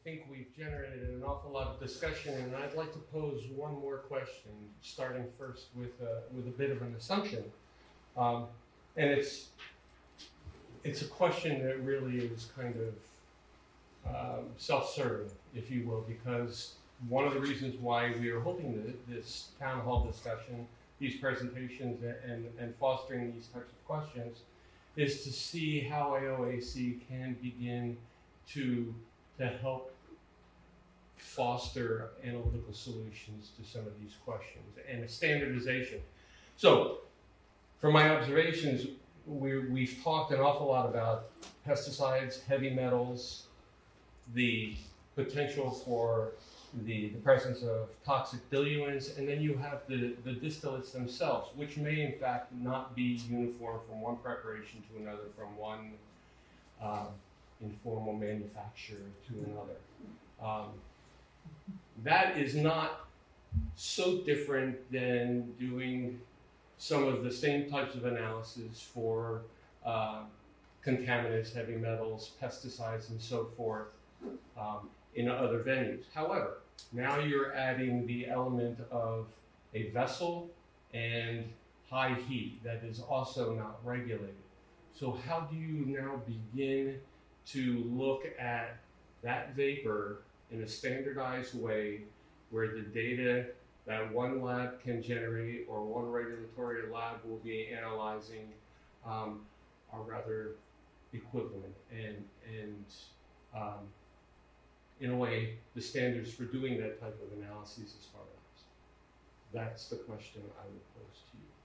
think we've generated an awful lot of discussion, and I'd like to pose one more question, starting first with a bit of an assumption. And it's a question that really is kind of self-serving, if you will, because one of the reasons why we are holding this town hall discussion, these presentations, and fostering these types of questions is to see how IOAC can begin to help foster analytical solutions to some of these questions and a standardization. So, from my observations, we've talked an awful lot about pesticides, heavy metals, the potential for the presence of toxic diluents, and then you have the distillates themselves, which may in fact not be uniform from one preparation to another, from one informal manufacturer to another. That is not so different than doing some of the same types of analysis for contaminants, heavy metals, pesticides, and so forth in other venues. However, now you're adding the element of a vessel and high heat that is also not regulated. So how do you now begin to look at that vapor in a standardized way where the data that one lab can generate or one regulatory lab will be analyzing are rather equivalent, and in a way, the standards for doing that type of analysis is harmonized? That's the question I would pose to you.